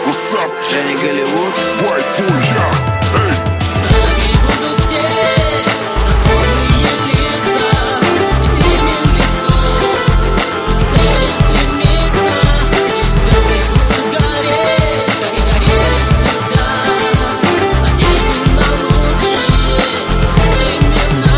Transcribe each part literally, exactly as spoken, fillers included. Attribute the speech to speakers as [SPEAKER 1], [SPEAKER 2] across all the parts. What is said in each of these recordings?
[SPEAKER 1] What's up?
[SPEAKER 2] Женя Голливуд.
[SPEAKER 1] White boy, yeah. Эй.
[SPEAKER 3] С нами будут все знакомые лица, с ними легко к цели стремиться. Звезды будут гореть, как и горели всегда, с надеждой на лучшие времена.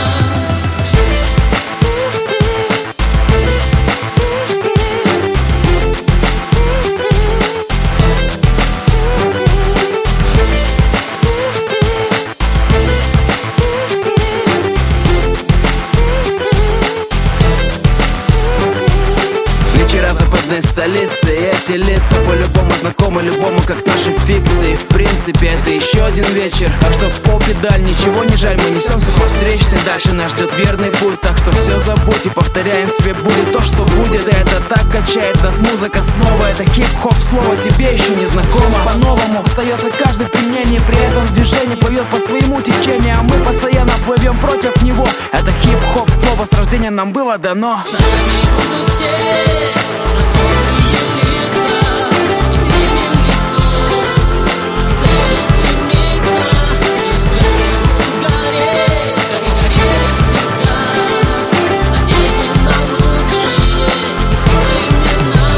[SPEAKER 2] Вечера западной столицы, и эти лица по-любому знакомы любому, как наши фикции. В принципе, это еще один вечер, так что в пол педаль, ничего не жаль, мы несемся по встречной. Дальше нас ждет верный путь, так что все забудь и повторяем себе: будет то, что будет. И это так качает нас музыка снова. Это хип-хоп, слово тебе еще не знакомо. По-новому остается каждый при мнении, при этом движение плывет по своему течению, а мы постоянно плывем против него. Это хип-хоп, слово с рождения нам было дано.
[SPEAKER 3] С нами будут все знакомые лица, с ними легко к цели стремиться. Звезды будут гореть, как и горели всегда, с надеждой на лучшие времена.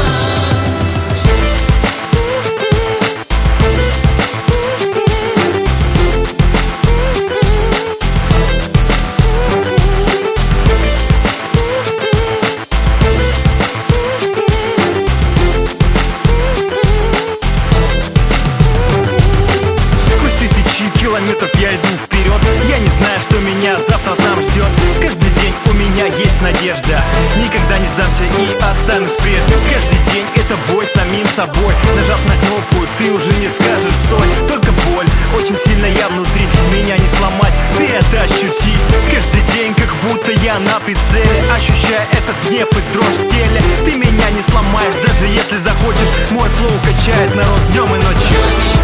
[SPEAKER 4] Сквозь тысячи километров я иду вперед. Я не знаю, что меня завтра там ждет. Каждый день у меня есть надежда. Никогда не сдамся и останусь прежним. Каждый день это бой с самим собой. Нажав на кнопку, ты уже не скажешь стой. Только боль, очень сильно я внутри. Меня не сломать, ты это ощути. Каждый день как будто я на прицеле, ощущая этот гнев и дрожь в теле. Ты меня не сломаешь, даже если захочешь. Мой флоу качает народ днем и ночью.